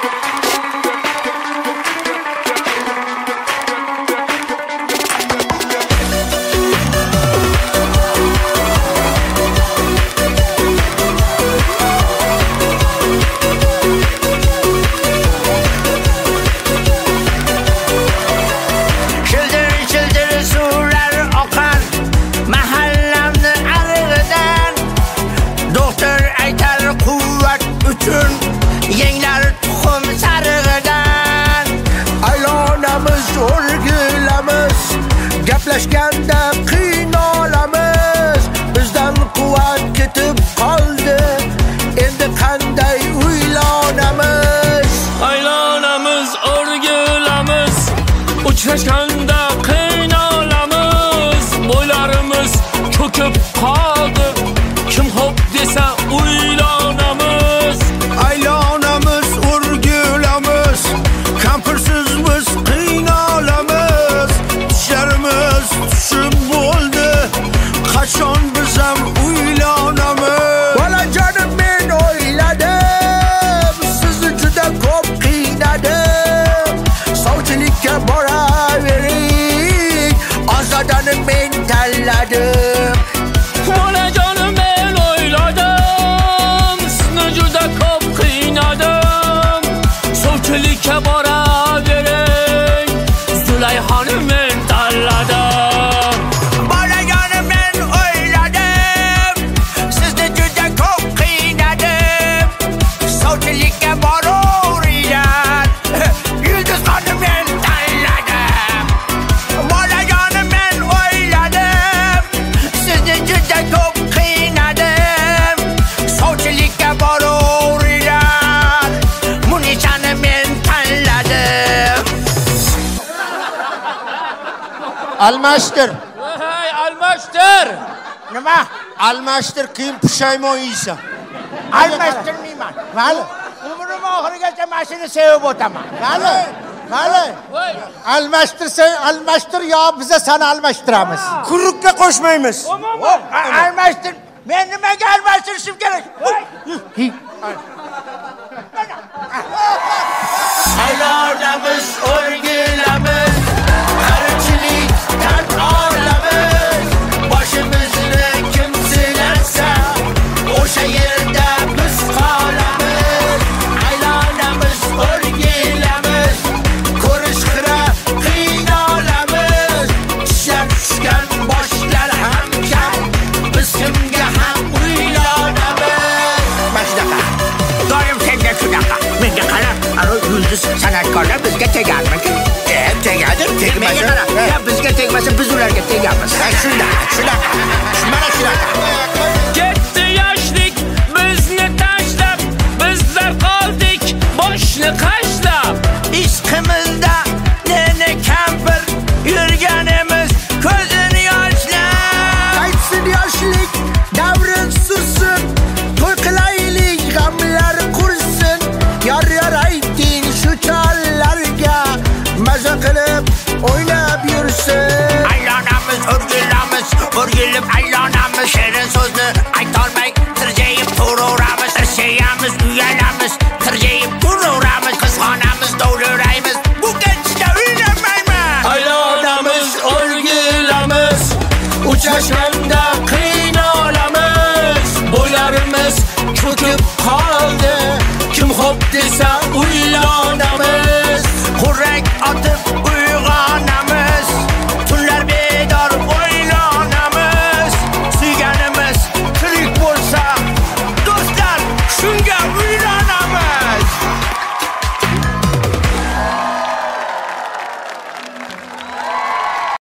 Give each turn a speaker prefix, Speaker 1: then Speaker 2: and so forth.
Speaker 1: Gaplashganda qiynalamiz, bizdan quvvat ketib qoldi. Endi qanday uylanamiz?
Speaker 2: Aylanamiz, o'rgilamiz, uchrashganda qiynalamiz. Bo'ylarimiz cho'kib qoldi. Kim xo'p desa uylanamiz.
Speaker 1: Aylanamiz, o'rgilamiz, kampirsiz biz qiynalamiz. Tushlarimiz tushib bo'ldi, qachon biz ham uylanamiz? Bolajonim, men o'yladim, sizni juda ko'p qiynadim. Sovchilikka boravering, Ozodani men tanladim.
Speaker 2: Bolajonim, men o'yladim, sizni juda ko'p qiynadim. Sovchilikka boravering, Zulayxoni men tanladim.
Speaker 1: Bolajonim, men o'yladim, sizni juda ko'p qiynadim. Sovchilikka boravering, Yulduzxonni men tanladim. Bolajonim, men o'yladim, sizni juda ko'p qiynadim. Sovchilikka boravering, Munishani men tanladim.
Speaker 3: Almashtir.
Speaker 2: Hey, almashtir.
Speaker 1: Nima?
Speaker 3: Almashtir, keyin pushaymon yeysan.
Speaker 1: Almashtirmayman. Mayli. Umrim oxirigacha mashina sevib o'taman.
Speaker 3: Mayli. Mayli.
Speaker 2: Voy,
Speaker 3: Almashtirsang almashtir yo biza seni almashtiramiz. Kurukka qo'shmaymiz.
Speaker 1: Almashtir. Men nimaga almashtirishim kerak? Aylanamiz, o'rgilamiz, qarichilik tan olamiz. Boshimizni kim silatsa, o'sha yerda biz qolamiz. Aylanamiz, o'rgilamiz, ko'rish xira qiynalamiz. Tishlar tushgan boshlar ham kam, biz kimga ham uylanamiz. Mana doim senga shunaqa. Menga qarab, yulduz san'atkorlar bizga tegadi. Tegadi, tegmasa. Ya bizga tegmasa, biz ularga tegamiz. Shunaqa. Mana shunaqa.
Speaker 2: ketdi